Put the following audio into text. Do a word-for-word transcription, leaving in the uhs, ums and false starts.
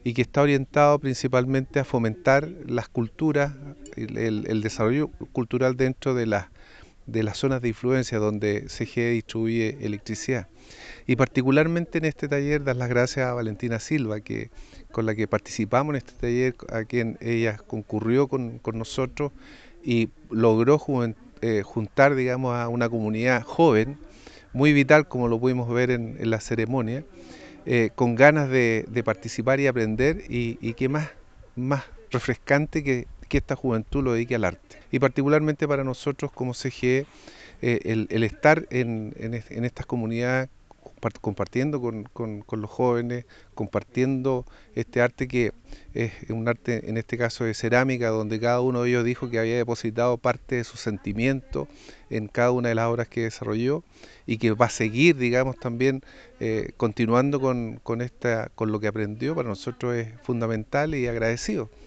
y que está orientado principalmente a fomentar las culturas, el, el- el desarrollo cultural dentro de las de las zonas de influencia donde C G E distribuye electricidad. Y particularmente en este taller dar las gracias a Valentina Silva, que, con la que participamos en este taller, a quien ella concurrió con, con nosotros y logró juvent- eh, juntar, digamos, a una comunidad joven, muy vital, como lo pudimos ver en, en la ceremonia, eh, con ganas de, de participar y aprender, y, y que más, más refrescante que, que esta juventud lo dedique al arte. Y particularmente para nosotros como C G E, eh, el, el estar en, en, en estas comunidades compartiendo con, con, con, los jóvenes, compartiendo este arte que es un arte, en este caso de cerámica, donde cada uno de ellos dijo que había depositado parte de su sentimiento en cada una de las obras que desarrolló y que va a seguir, digamos, también eh, continuando con, con, esta, con lo que aprendió. Para nosotros es fundamental y agradecido.